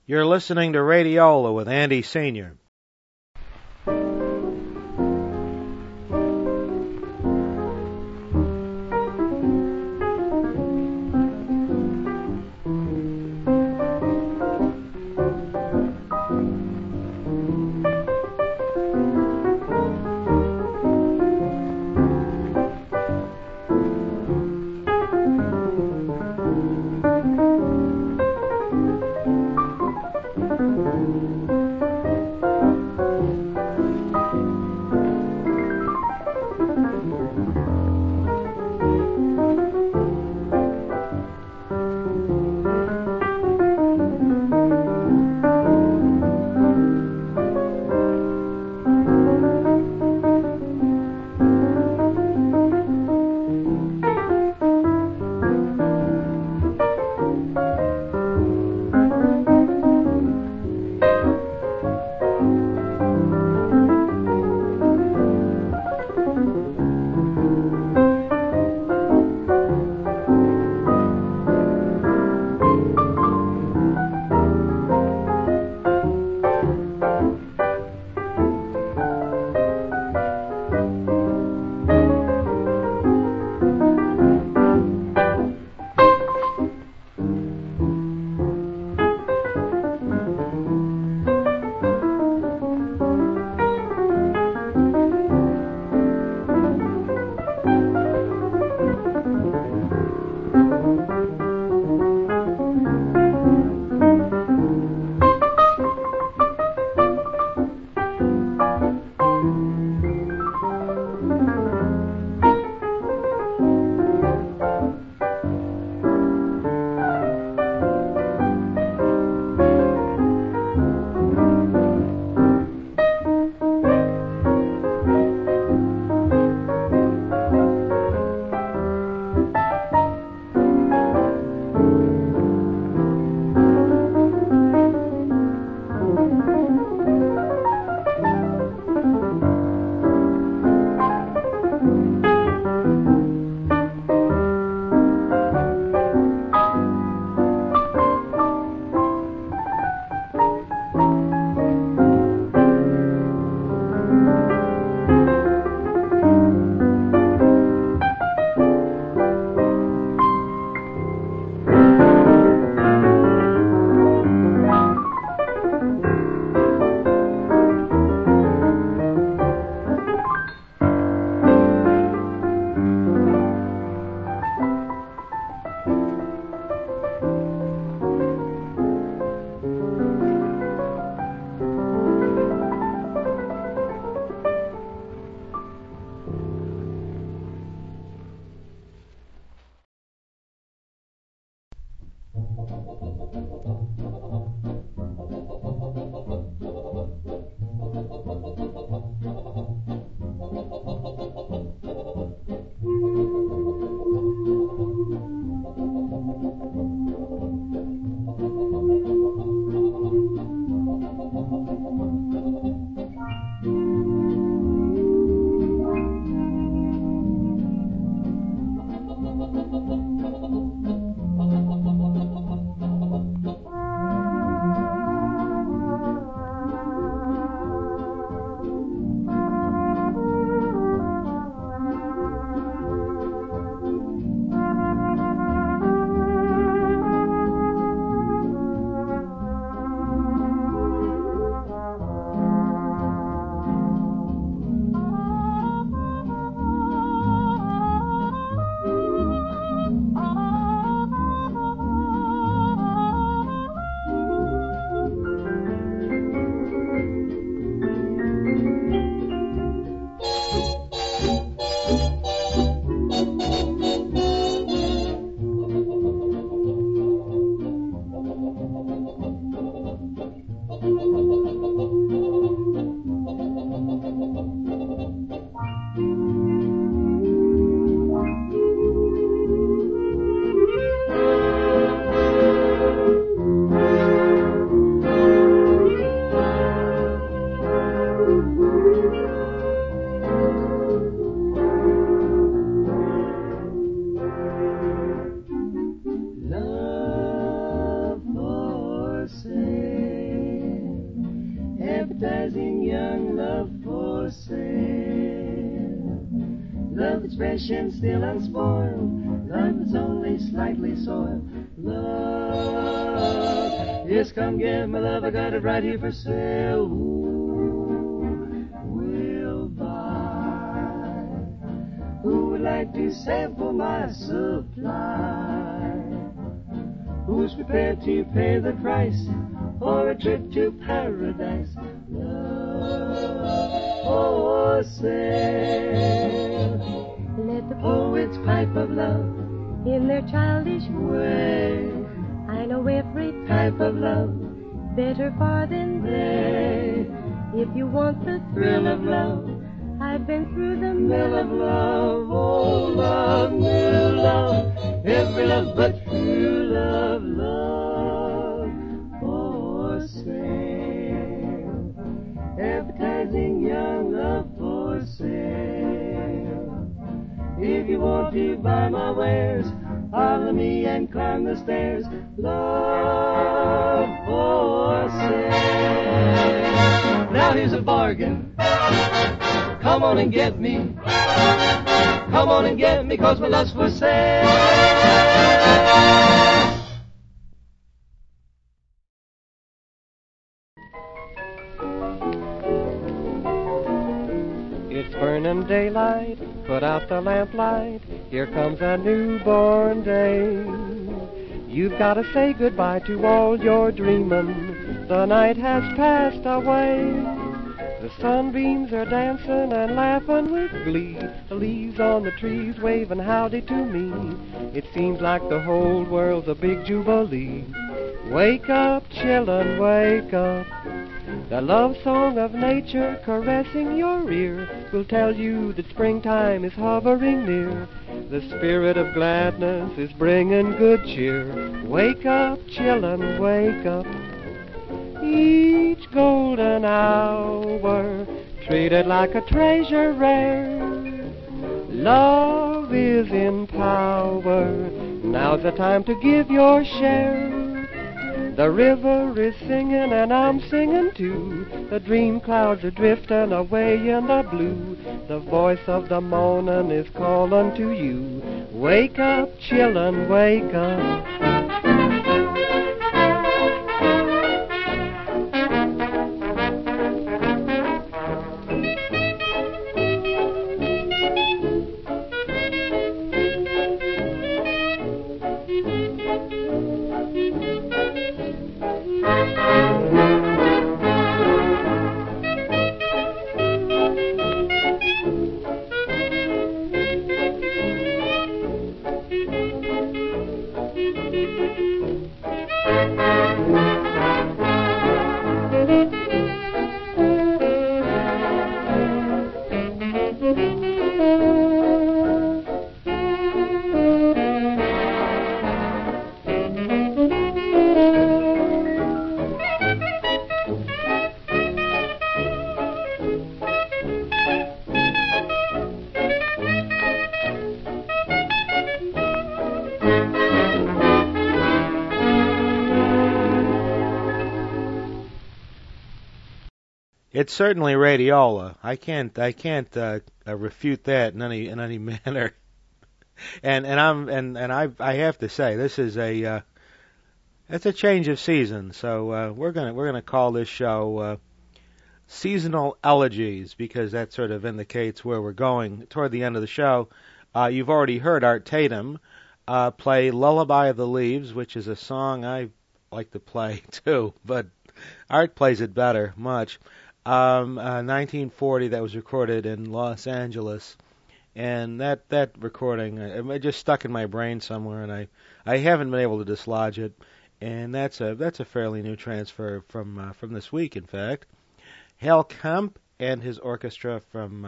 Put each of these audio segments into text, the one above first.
You're listening to Radiola with Andy Sr. Love for sale. appetizing young love for sale. Love that's fresh and still unspoiled, love that's only slightly soiled. Love, yes, come get my love, I got it right here for sale. Who will buy? Who would like to sample my supply? Who's prepared to pay the price for a trip to paradise? Love for sale. Let the poets pipe of love in their childish way. I know every type of love better far than they. If you want the thrill of love, I've been through the mill of love. Oh, love, new love, every love but true love, love for sale. Appetizing young love for sale. If you want to buy my wares, follow me and climb the stairs. Love for sale. Now here's a bargain. Come on and get me. Come on and get me, 'cause my love's for sale. It's burning daylight, put out the lamplight, here comes a newborn day. You've got to say goodbye to all your dreaming, the night has passed away. The sunbeams are dancing and laughing with glee, the leaves on the trees waving howdy to me. It seems like the whole world's a big jubilee. Wake up, children, wake up. The love song of nature caressing your ear will tell you that springtime is hovering near. The spirit of gladness is bringing good cheer. Wake up, children, wake up. Each golden hour treated like a treasure rare. Love is in power. Now's the time to give your share. The river is singing and I'm singing too. The dream clouds are drifting away in the blue. The voice of the morning is calling to you. Wake up, children, wake up. It's certainly radiola. I can't refute that in any manner. And I have to say this is it's a change of season. So we're gonna call this show Seasonal Elegies, because that sort of indicates where we're going toward the end of the show. You've already heard Art Tatum play Lullaby of the Leaves, which is a song I like to play too, but Art plays it better, much. 1940, that was recorded in Los Angeles, and that recording it just stuck in my brain somewhere, and I haven't been able to dislodge it. And that's a fairly new transfer from this week, in fact. Hal Kemp and his orchestra from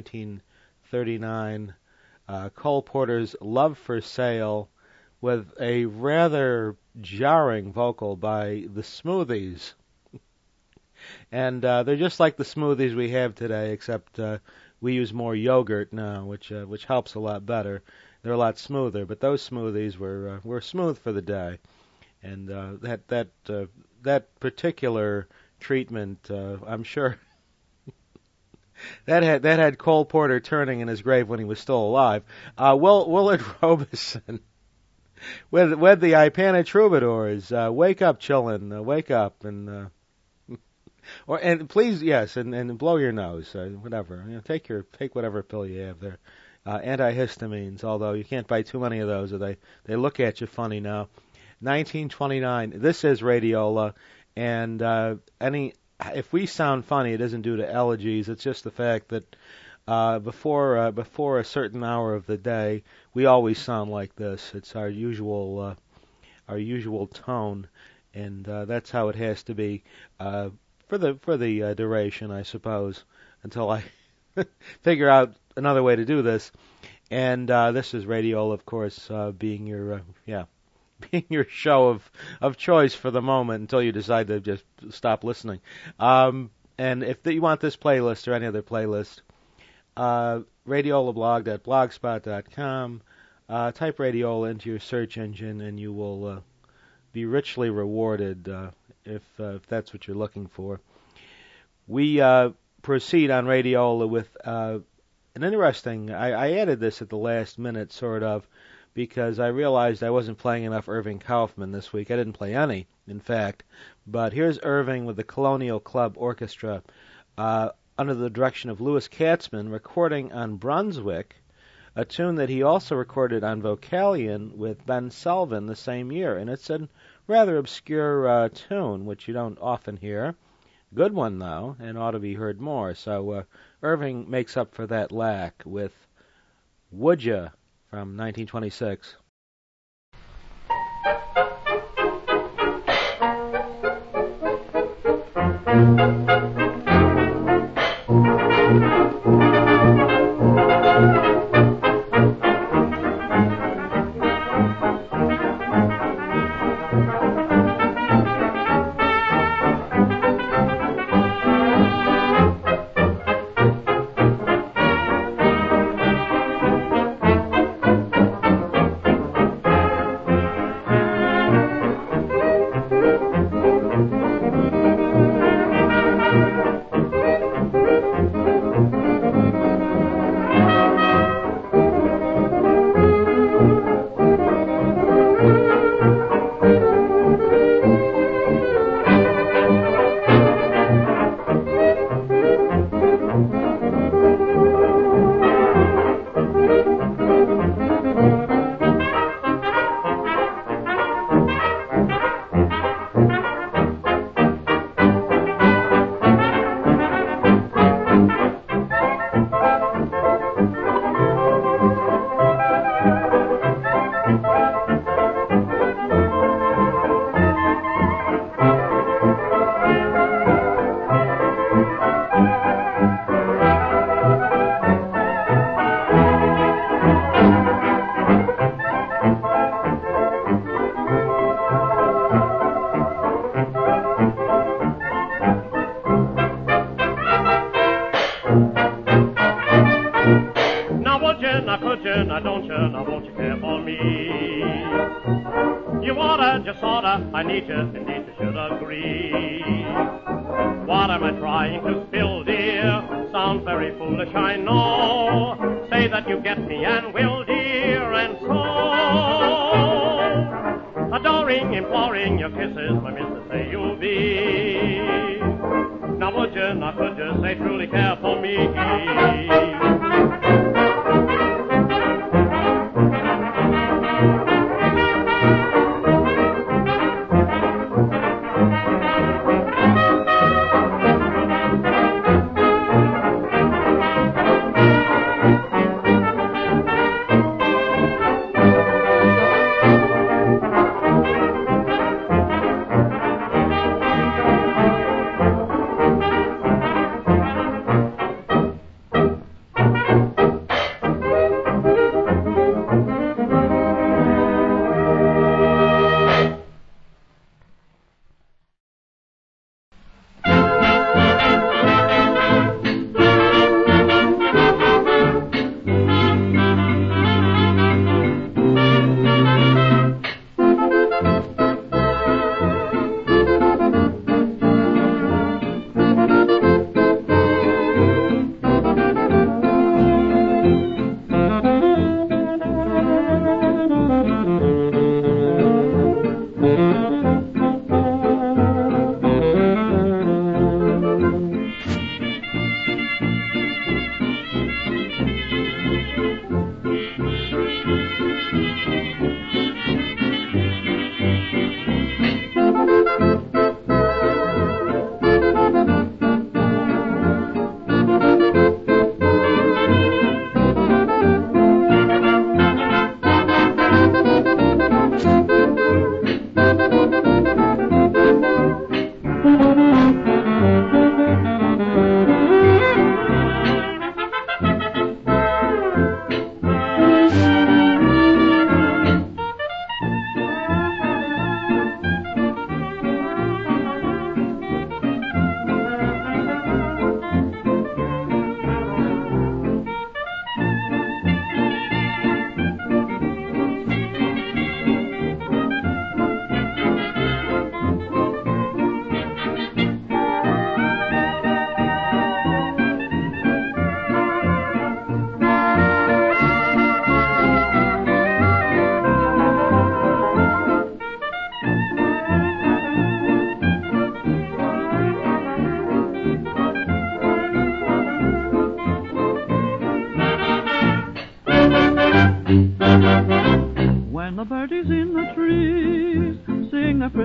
1939, Cole Porter's Love for Sale, with a rather jarring vocal by the Smoothies. And they're just like the smoothies we have today, except we use more yogurt now, which helps a lot better. They're a lot smoother, but those smoothies were smooth for the day. And that particular treatment. I'm sure that had Cole Porter turning in his grave when he was still alive. Willard Robeson with the Ipana Troubadours. Wake up, chillin'. Wake up and please, yes, and blow your nose. Whatever. Take whatever pill you have there. Antihistamines. Although you can't buy too many of those, or they look at you funny now. 1929. This is Radiola, and if we sound funny, it isn't due to allergies. It's just the fact that before a certain hour of the day, we always sound like this. It's our usual tone, and that's how it has to be for the duration, I suppose, until I figure out another way to do this. And this is Radiola, of course, being your show of choice for the moment until you decide to just stop listening. And if you want this playlist or any other playlist, radiolablog.blogspot.com, type Radiola into your search engine, and you will be richly rewarded if that's what you're looking for. We proceed on Radiola with an interesting. I added this at the last minute, sort of, because I realized I wasn't playing enough Irving Kaufman this week. I didn't play any, in fact. But here's Irving with the Colonial Club Orchestra under the direction of Louis Katzman, recording on Brunswick, a tune that he also recorded on Vocalion with Ben Selvin the same year. And it's a rather obscure tune, which you don't often hear. Good one, though, and ought to be heard more. So Irving makes up for that lack with Would Ya? From 1926.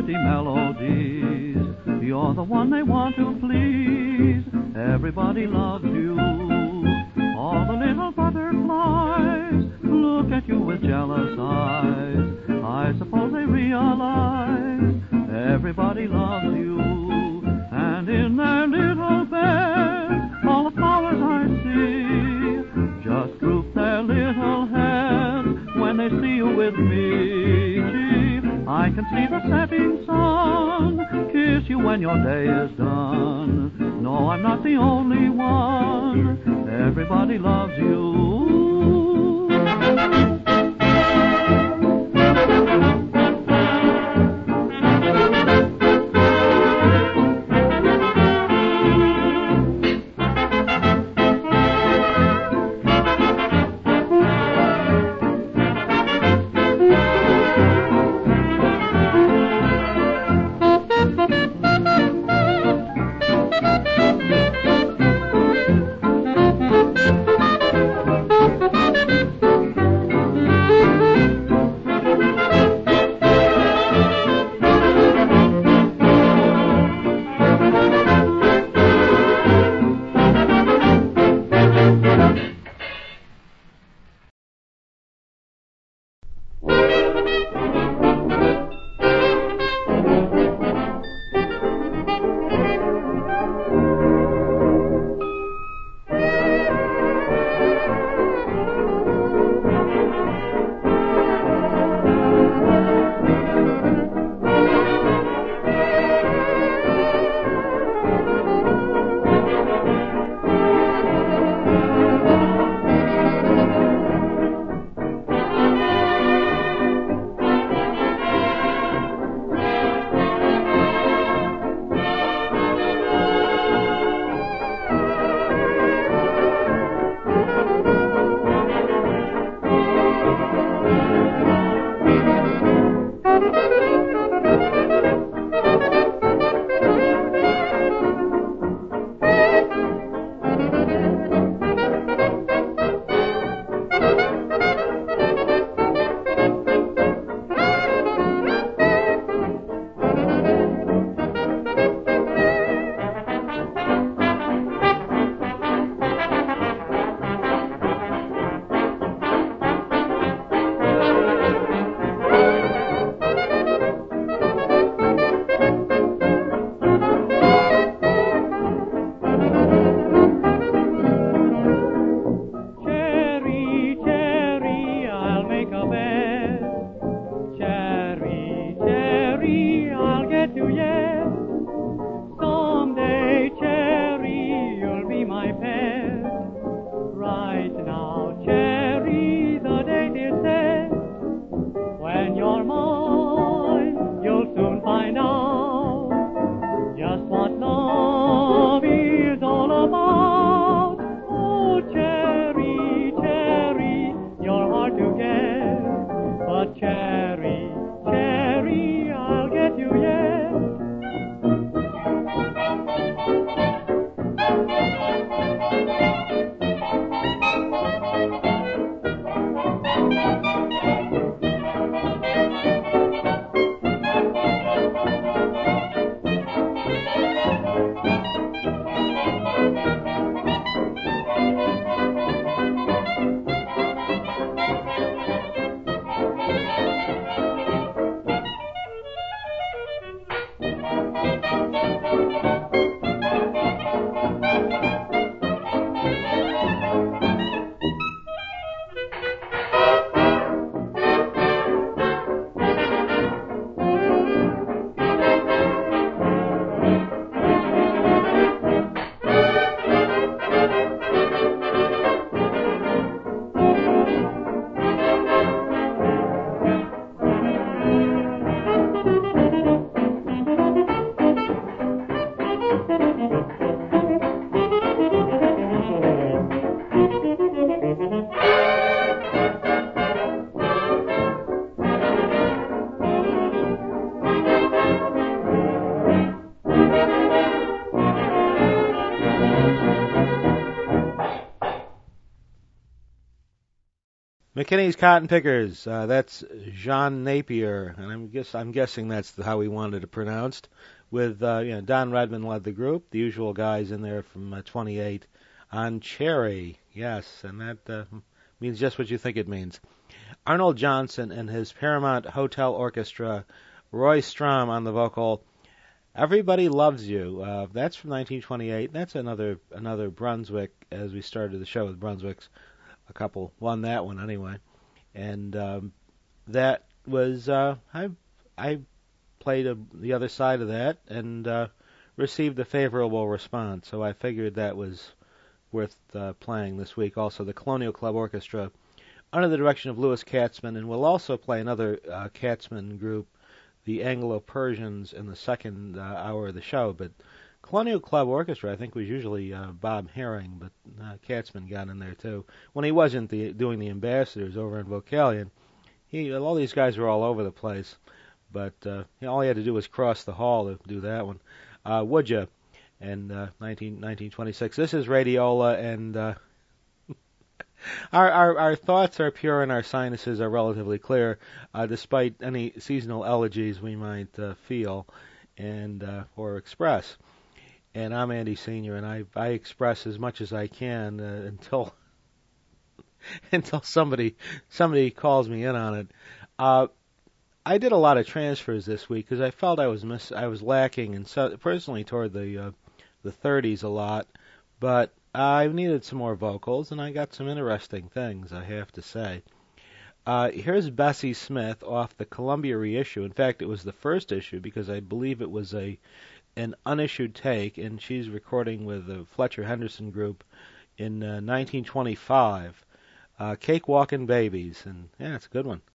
pretty melodies. You're the one they want to please. Everybody loves you. All the little butterflies look at you with jealous eyes. I suppose they realize everybody loves you. And in their little beds, all the flowers I see just droop their little heads when they see you with me. Gee, I can see the setting sun kiss you when your day is done. No, I'm not the only one. Everybody loves you. McKinney's Cotton Pickers. That's Jean Napier, and I'm guessing that's how we wanted it pronounced. With Don Redman led the group. The usual guys in there from 28 on Cherry. Yes, and that means just what you think it means. Arnold Johnson and his Paramount Hotel Orchestra. Roy Strom on the vocal. Everybody Loves You. That's from 1928. That's another Brunswick. As we started the show with Brunswicks, a couple won that one anyway, and that was I played the other side of that and received a favorable response. So I figured that was worth playing this week. Also, the Colonial Club Orchestra, under the direction of Louis Katzman, and we'll also play another Katzman group, the Anglo-Persians, in the second hour of the show. But Colonial Club Orchestra, I think, was usually Bob Herring, but Katzman got in there too. When he wasn't doing the ambassadors over in Vocalion, all these guys were all over the place. But all he had to do was cross the hall to do that one. Would ya? And 1926. This is Radiola, and our thoughts are pure and our sinuses are relatively clear, despite any seasonal elegies we might feel and or express. And I'm Andy Sr., and I express as much as I can until somebody calls me in on it. I did a lot of transfers this week because I felt I was lacking, and personally toward the 30s a lot, but I needed some more vocals, and I got some interesting things, I have to say. Here's Bessie Smith off the Columbia reissue. In fact, it was the first issue because I believe it was an unissued take, and she's recording with the Fletcher Henderson Group in 1925. Cakewalkin' Babies, and yeah, it's a good one.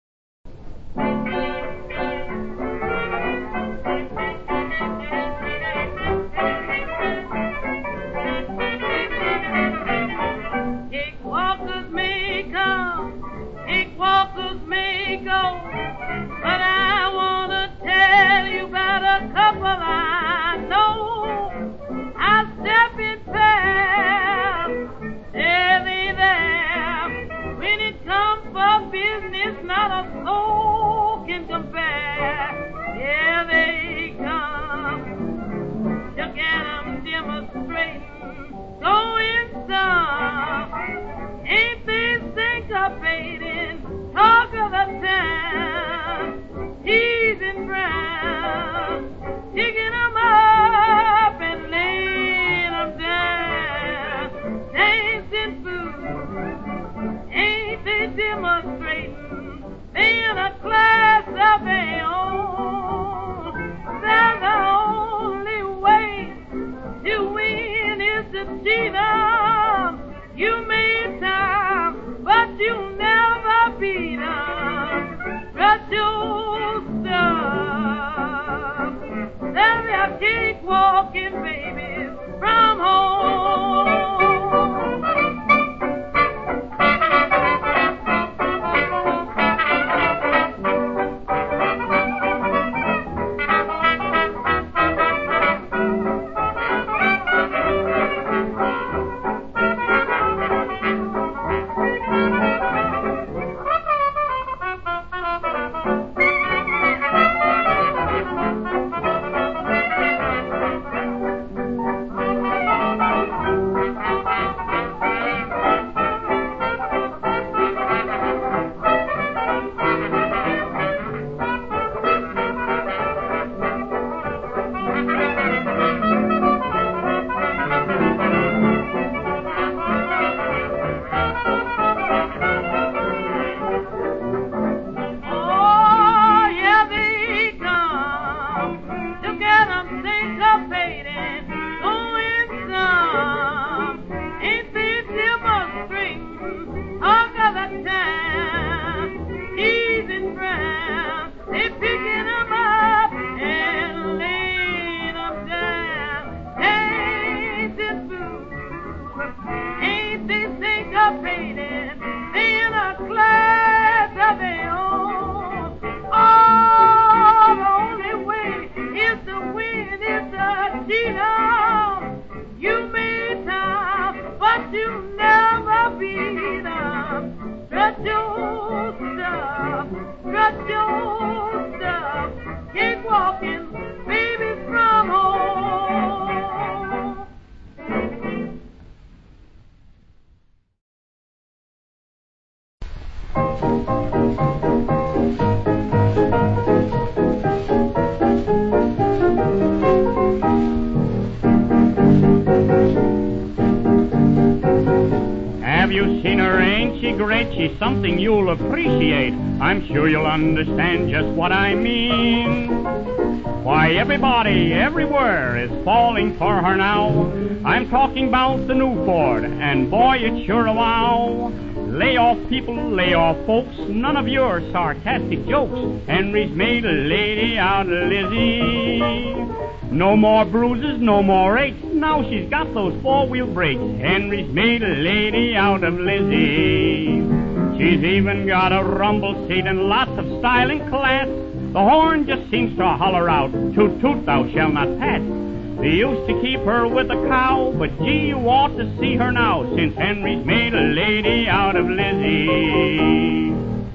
Cakewalkers may come, cakewalkers may go, but I want to tell you about a couple I know. I step in past, there they there. When it comes for business, not a soul can compare. Here they come, look at them demonstrating, going some. Ain't they syncopating, talk of the town, teasing brown, picking them up and laying them down, dancing fool, ain't they demonstrating, they in a class of their own. That's the only way to win is to cheat them. You may time, but you never beat them. Trust your stuff. They'll be a cakewalking babies from home. You never beat them. great, she's something you'll appreciate. I'm sure you'll understand just what I mean. Why, everybody, everywhere is falling for her now. I'm talking about the new Ford, and boy, it's sure a wow. Lay off, people, lay off, folks, none of your sarcastic jokes. Henry's made a lady out of Lizzie. No more bruises, no more aches, now she's got those four-wheel brakes. Henry's made a lady out of Lizzie. She's even got a rumble seat and lots of style and class. The horn just seems to holler out, toot toot, thou shalt not pass. They used to keep her with a cow, but gee, you ought to see her now, since Henry's made a lady out of Lizzie.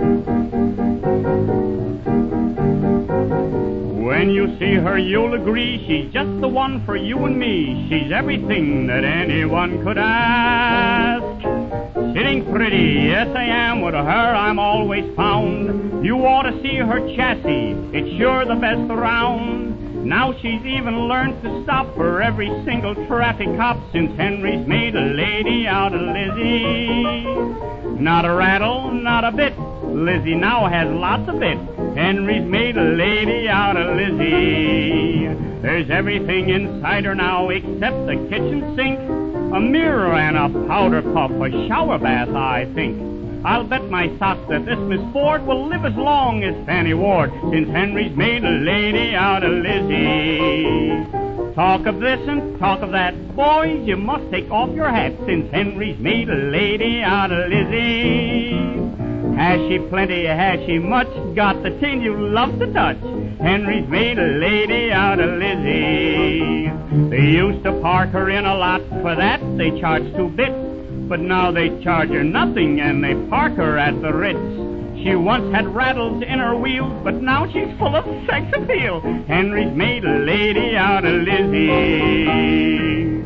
When you see her, you'll agree she's just the one for you and me. She's everything that anyone could ask. Sitting pretty, yes I am, with her I'm always found. You ought to see her chassis, it's sure the best around. Now she's even learned to stop for every single traffic cop, since Henry's made a lady out of Lizzie. Not a rattle, not a bit, Lizzie now has lots of it. Henry's made a lady out of Lizzie. There's everything inside her now except the kitchen sink, a mirror and a powder puff, a shower bath, I think. I'll bet my socks that this Miss Ford will live as long as Fanny Ward, since Henry's made a lady out of Lizzie. Talk of this and talk of that, boys, you must take off your hat, since Henry's made a lady out of Lizzie. Has she plenty, has she much, got the tin you love to touch? Henry's made a lady out of Lizzie. They used to park her in a lot, for that they charged 2 bits. But now they charge her nothing, and they park her at the Ritz. She once had rattles in her wheels, but now she's full of sex appeal. Henry's made a lady out of Lizzie.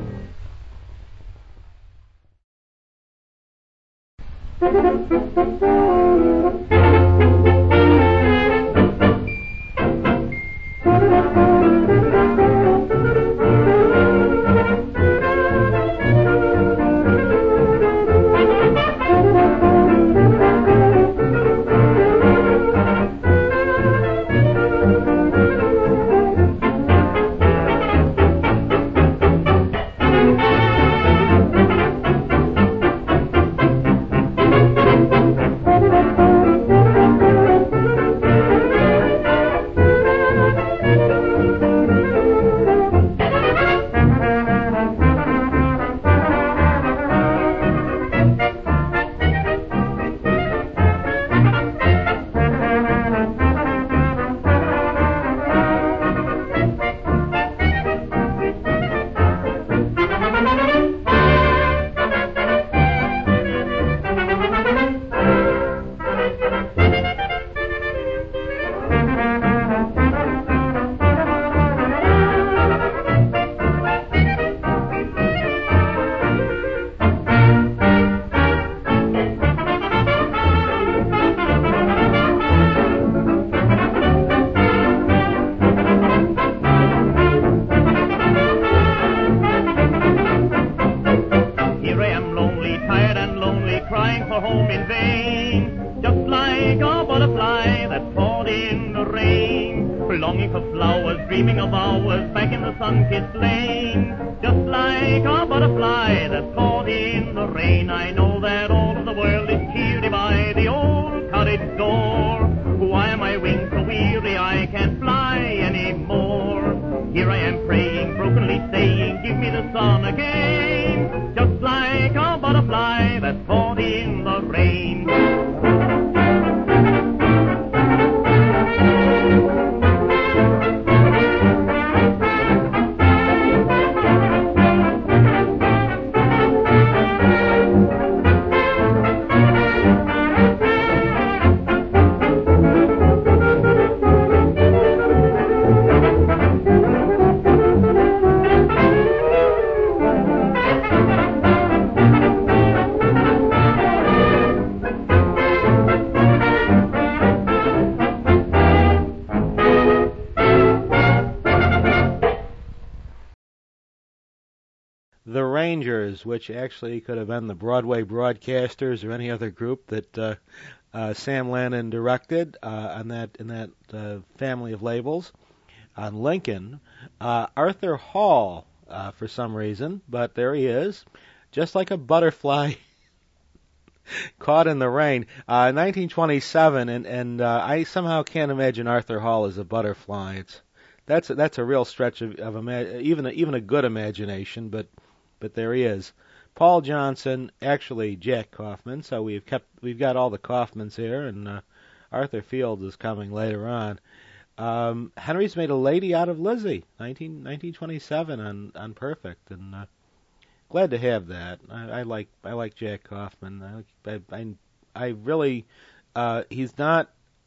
The Rangers, which actually could have been the Broadway Broadcasters or any other group that Sam Lannon directed in that family of labels. On Lincoln, Arthur Hall for some reason, but there he is, just like a butterfly caught in the rain. 1927, and I somehow can't imagine Arthur Hall as a butterfly. That's a real stretch of even a good imagination, but there he is. Paul Johnson, actually Jack Kaufman. So we've got all the Kaufmans here, and Arthur Field is coming later on. Henry's Made a Lady Out of Lizzie, 1927 on Perfect, and glad to have that. I like Jack Kaufman. I really he's not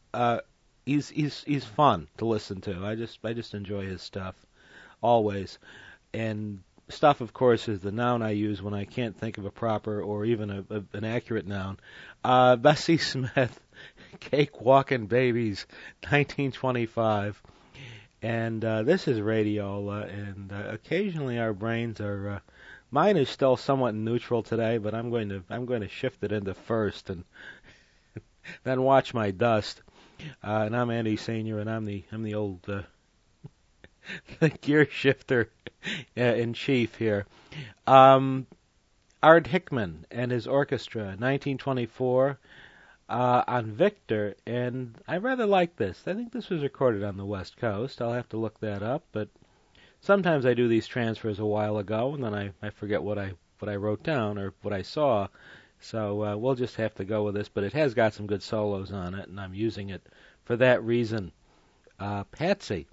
he's fun to listen to. I just enjoy his stuff always. And stuff, of course, is the noun I use when I can't think of a proper or even an accurate noun. Bessie Smith, Cake Walking Babies, 1925. And this is Radiola, and occasionally our brains are. Mine is still somewhat neutral today, but I'm going to shift it into first and then watch my dust. And I'm Andy Senior, and I'm the old the gear shifter in chief here. Art Hickman and his orchestra, 1924, on Victor, and I rather like this. I think this was recorded on the West Coast. I'll have to look that up, but sometimes I do these transfers a while ago, and then I forget what I wrote down or what I saw. So we'll just have to go with this, but it has got some good solos on it, and I'm using it for that reason. Patsy.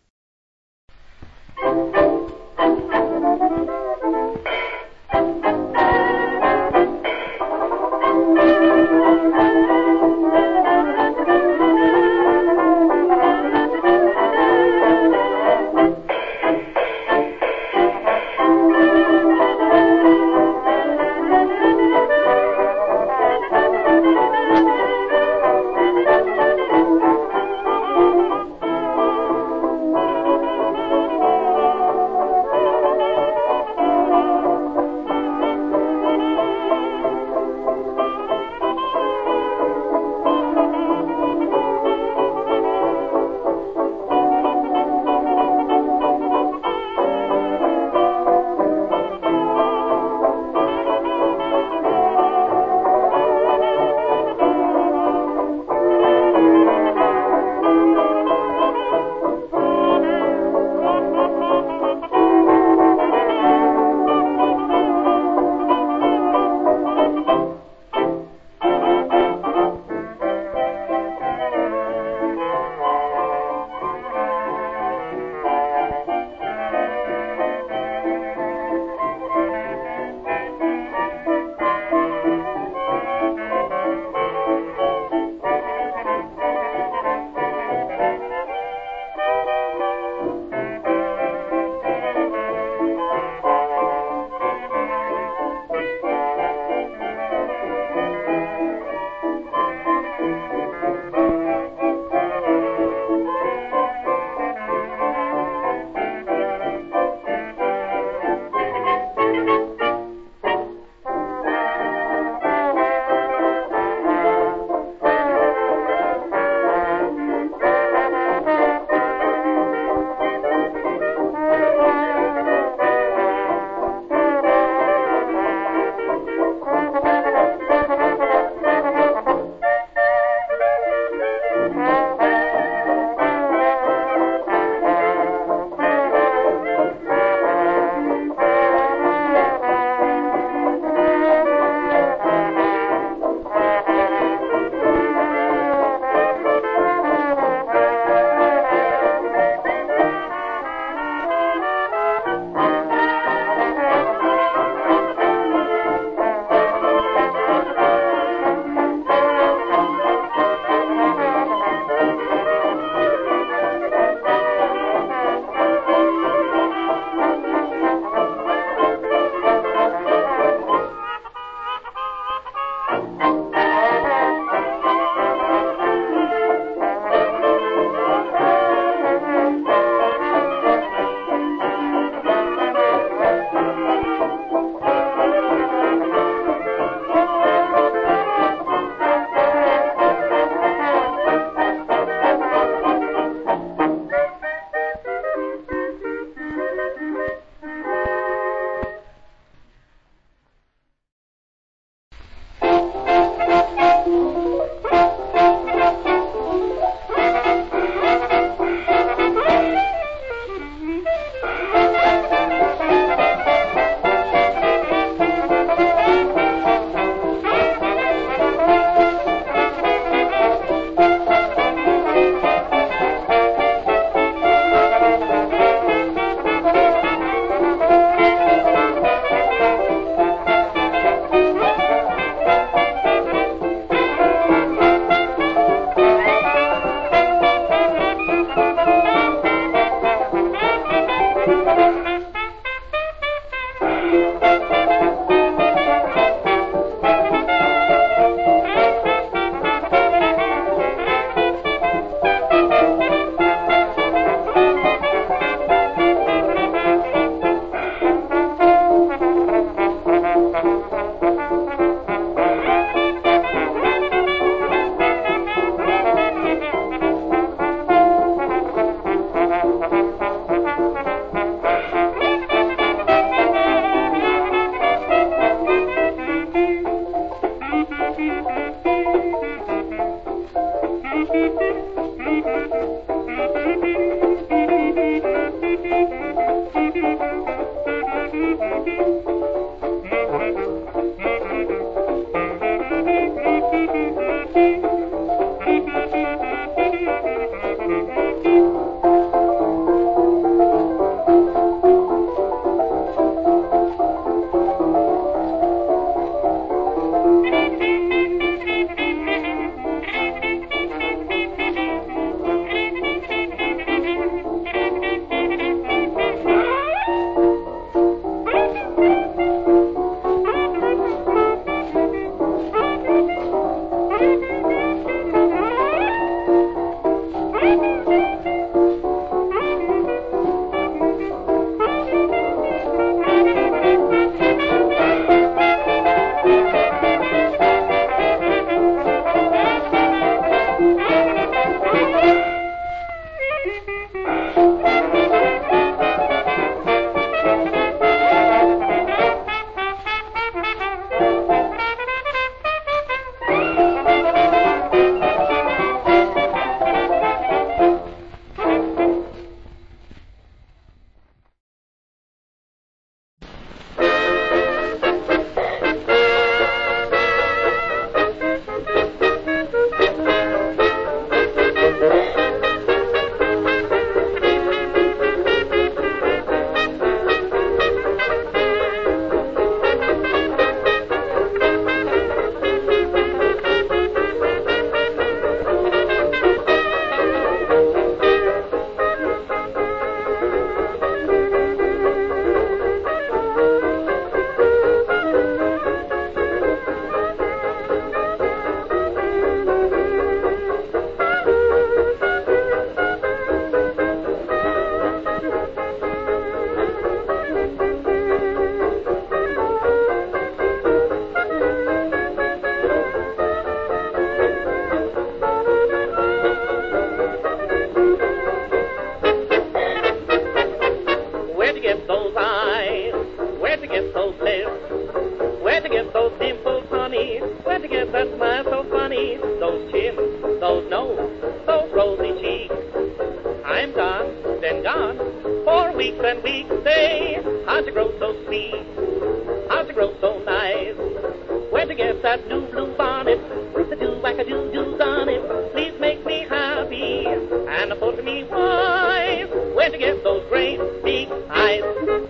so stiff? Where'd you get those dimples, honey? Where'd you get that smile so funny? Those chins, those nose, those rosy cheeks. I'm gone, then gone, for weeks and weeks. Say, how'd you grow so sweet? How'd you grow so nice? Where'd you get that new blue bonnet? Root-a-doo, whack-a-doo-doo's on it. Please make me happy and put me wise. Where'd you get those great big eyes?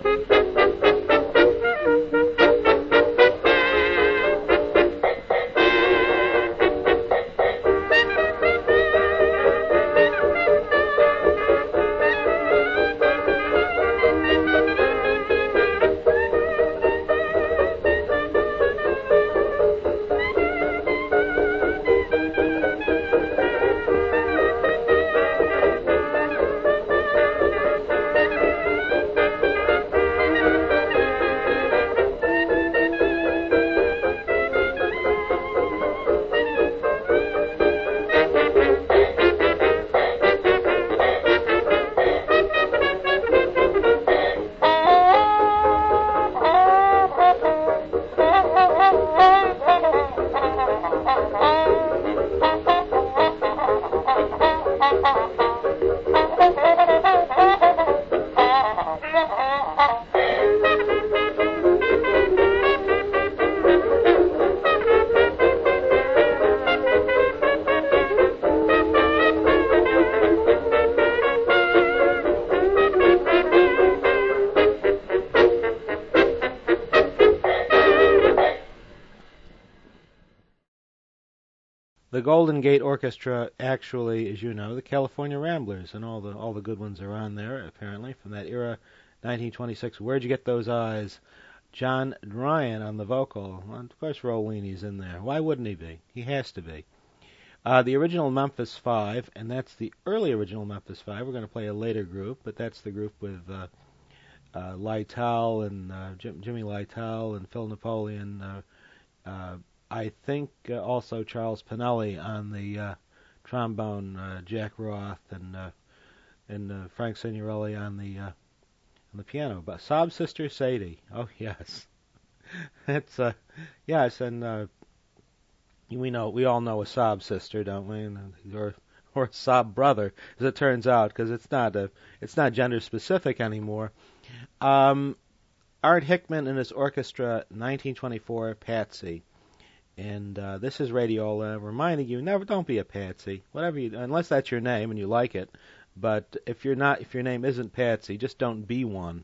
The Golden Gate Orchestra, actually, as you know, the California Ramblers, and all the good ones are on there, apparently, from that era, 1926. Where'd you get those eyes? John Ryan on the vocal. Well, of course, Rollini's in there. Why wouldn't he be? He has to be. The original Memphis Five, and that's the early original Memphis Five. We're going to play a later group, but that's the group with Lytle and Jimmy Lytle and Phil Napoleon. I think also Charles Pinelli on the trombone, Jack Roth, and Frank Signorelli on the piano. But Sob Sister Sadie, oh yes, it's yes, and we all know a sob sister, don't we? Or a sob brother, as it turns out, because it's not gender specific anymore. Art Hickman and his orchestra, 1924, Patsy. And this is Radiola reminding you, don't be a patsy. Unless that's your name and you like it. But if your name isn't Patsy, just don't be one.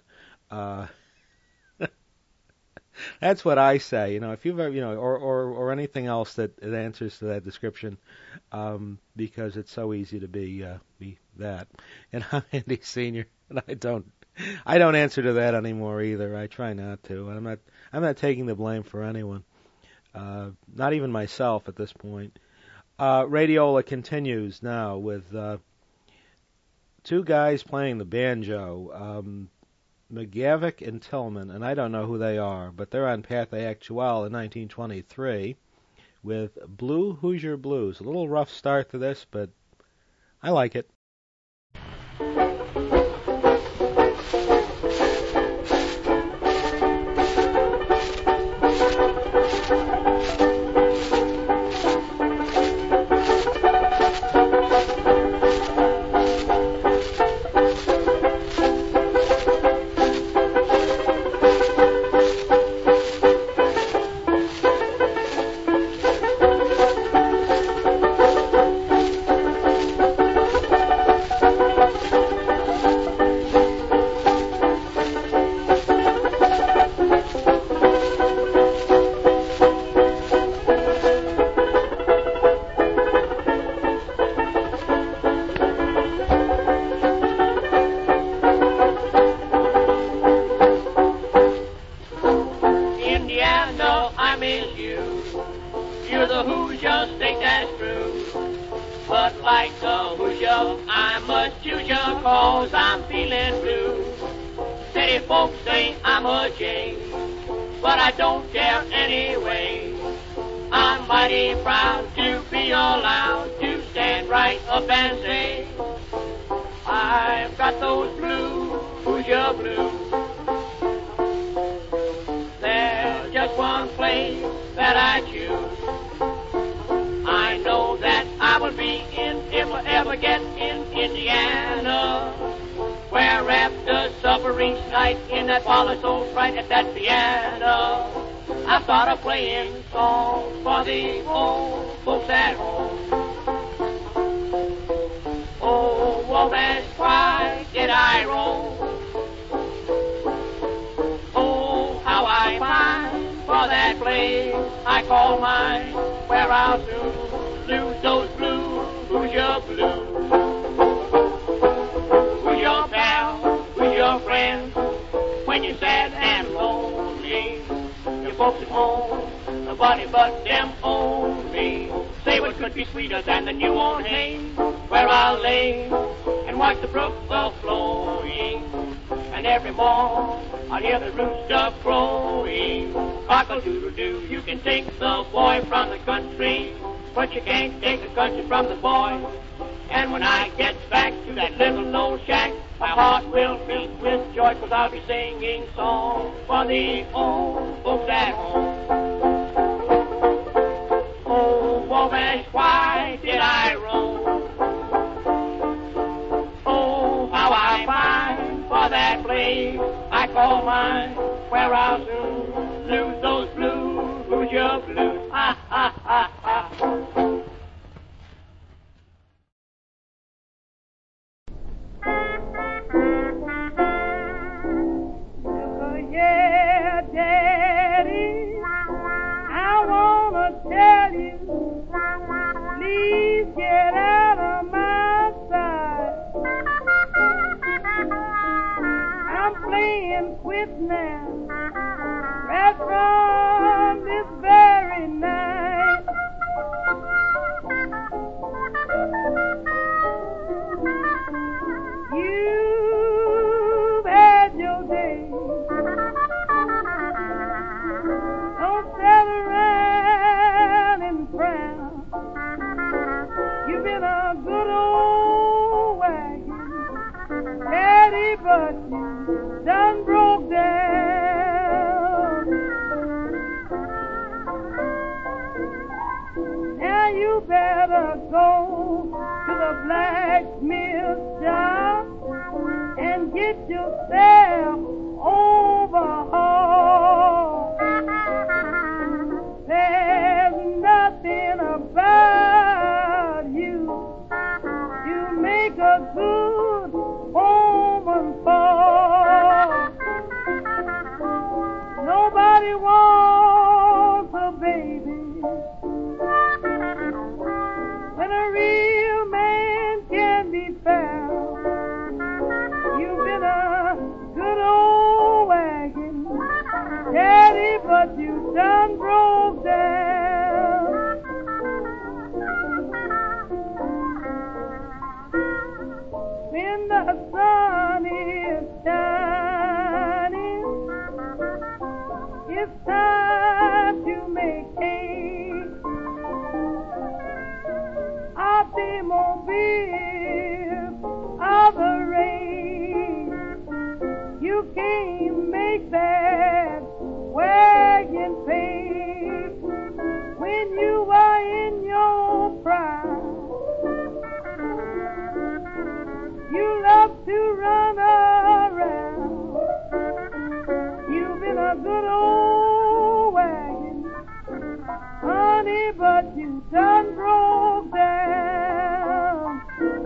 That's what I say. If you've ever, or anything else that answers to that description, because it's so easy to be that. And I'm Andy Senior, and I don't answer to that anymore either. I try not to. And I'm not taking the blame for anyone. Not even myself at this point. Radiola continues now with two guys playing the banjo, McGavick and Tillman, and I don't know who they are, but they're on Pathé Actuelle in 1923 with Blue Hoosier Blues. A little rough start to this, but I like it. one place that I choose. I know that I will be in, if I ever get in Indiana, where after supper each night in that parlor so bright at that piano, I started playing songs for the old folks at home. Oh, woman, why did I roam? Oh, how I pine for that place I call mine, where I'll soon lose those blues. Who's your blue? Who's your pal? Who's your friend? When you're sad and lonely, your folks at home, nobody but them only. Say what could be sweeter than the New Orleans, where I'll lay and watch the brook flowing. And every morn I'll hear the rooster crowing. Cock-a-doodle-doo, you can take the boy from the country, but you can't take the country from the boy. And when I get back to that little old shack, my heart will beat with joy, 'cause I'll be singing songs for the old folks at home. Oh, Wabash, why did I roam? Oh, how I pine for that place I call mine, where I'll soon lose those blues. Who's your blues? Ha, ha, ha, ha. Yeah, Daddy, I wanna tell you, please get out of my sight. I'm playing quit now, right from this very night. You've had your day. Don't sit around and frown. You've been a good old wagon, Daddy, but you done broke down. Now you better go to the blacksmith shop and get yourself overhauled. There's nothing about you to make a good woman fall. Nobody wants a baby when a real man can be found. You've been a good old wagon, Daddy, but you done broke down. When the sun is shining, it's time to make hay. Automobile of the rain, you can't make that wagon pay. When you are in your prime, you love to run around. You've been a good old wagon, honey, but you done broke down.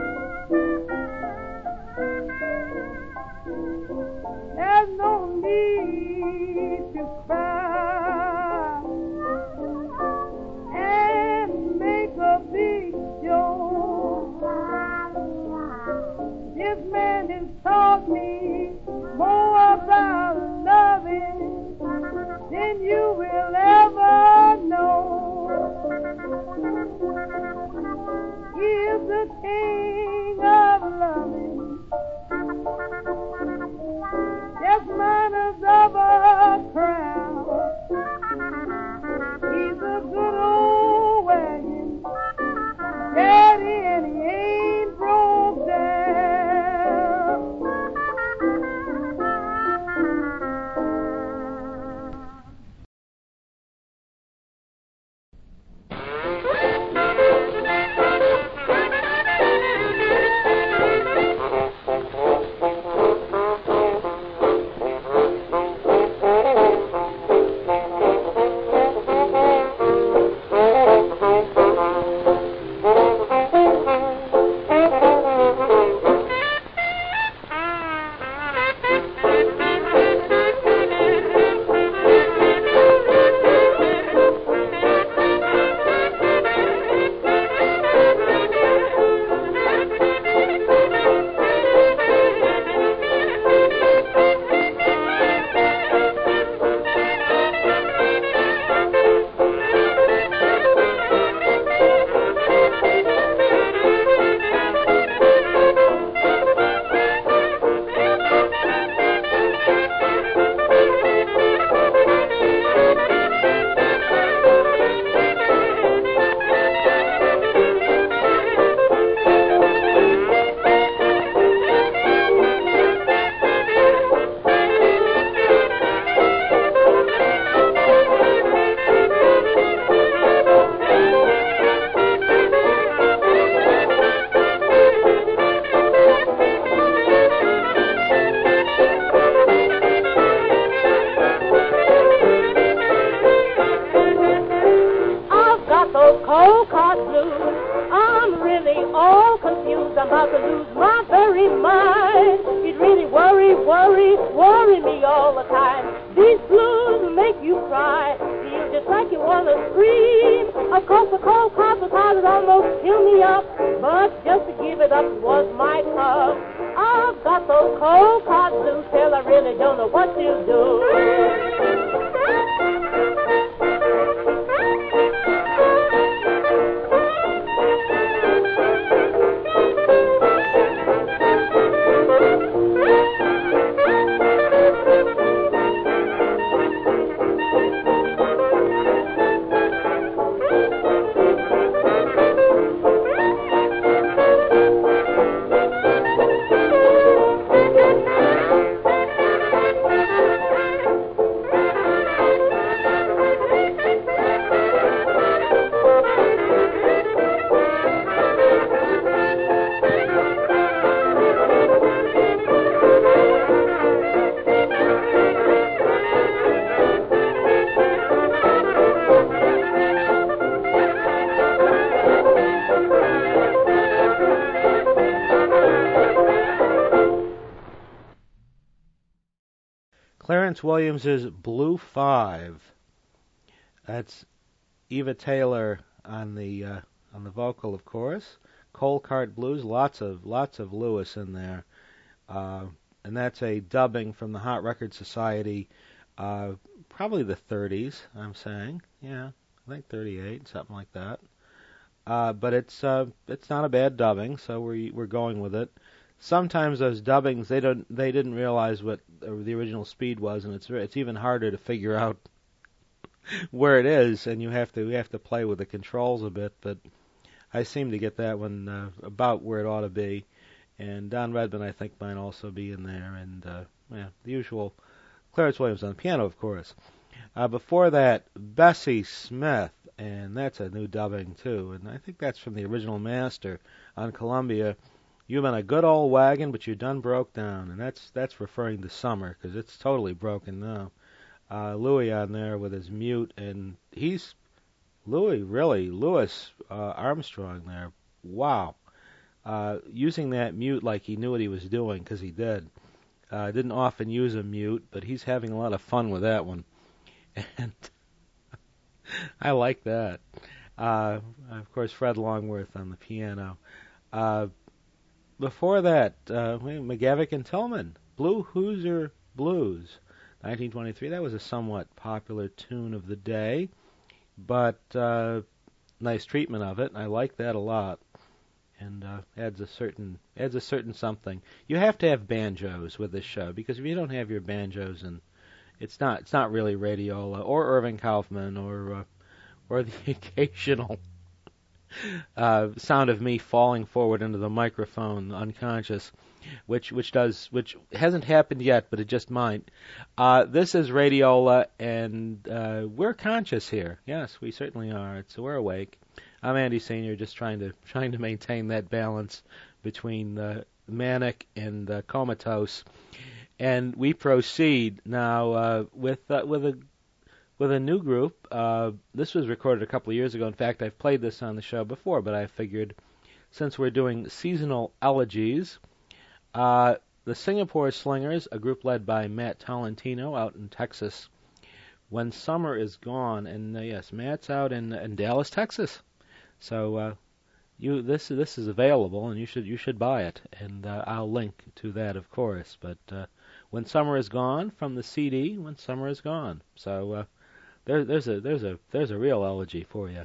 There's no need to cry and make a big show. This man has taught me more about loving than you will ever know. He is the king of loving, just minus of a crown. blues make you cry. Feel just like you want to scream. Of course, the cold cause it almost killed me up. But just to give it up was my cup. I've got those cold cause blues till I really don't know what to do. Clarence Williams' Blue 5. That's Eva Taylor on the vocal, of course. Cold Cart Blues, lots of Lewis in there, and that's a dubbing from the Hot Record Society, probably the 30s. I'm saying, yeah, I think 38, something like that. But it's not a bad dubbing, so we're going with it. Sometimes those dubbings they didn't realize what the original speed was, and it's even harder to figure out where it is, and we have to play with the controls a bit. But I seem to get that one about where it ought to be, and Don Redman I think might also be in there, and the usual Clarence Williams on the piano, of course. Before that, Bessie Smith, and that's a new dubbing too, and I think that's from the original master on Columbia. You've been a good old wagon, but you done broke down, and that's referring to summer, because it's totally broken now. Louis on there with his mute, and he's Louis Armstrong there. Wow, using that mute like he knew what he was doing, because he did. Didn't often use a mute, but he's having a lot of fun with that one, and I like that. Of course, Fred Longworth on the piano. Before that, McGavick and Tillman, Blue Hoosier Blues, 1923. That was a somewhat popular tune of the day, but nice treatment of it. I like that a lot, and adds a certain something. You have to have banjos with this show, because if you don't have your banjos, and it's not really Radiola or Irving Kaufman or the occasional sound of me falling forward into the microphone unconscious, which hasn't happened yet, but it just might. This is Radiola, and we're conscious here. Yes, we certainly are. We're awake. I'm Andy Senior, just trying to maintain that balance between manic and comatose. And we proceed now with a new group. This was recorded a couple of years ago. In fact, I've played this on the show before, but I figured since we're doing seasonal elegies, the Singapore Slingers, a group led by Matt Tolentino out in Texas, When Summer Is Gone, and yes, Matt's out in Dallas, Texas. So this is available, and you should buy it, and I'll link to that, of course. But When Summer Is Gone from the CD, When Summer Is Gone. So there's a real elegy for you.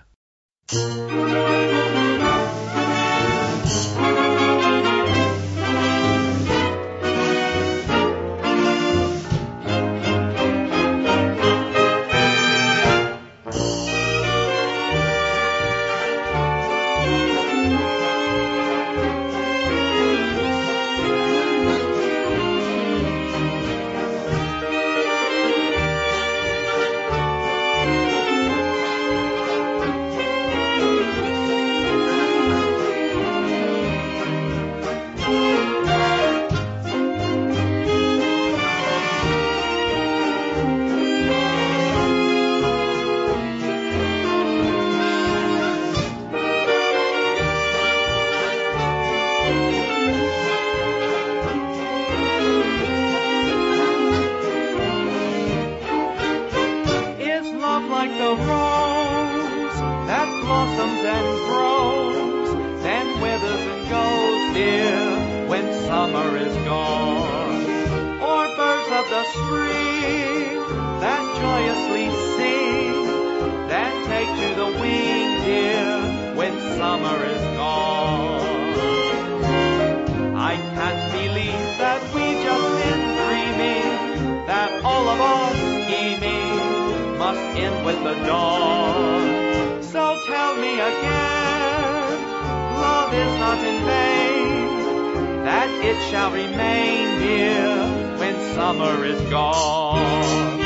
the wing, dear, when summer is gone. I can't believe that we just been dreaming, that all of our scheming must end with the dawn. So tell me again, love is not in vain, that it shall remain, dear, when summer is gone.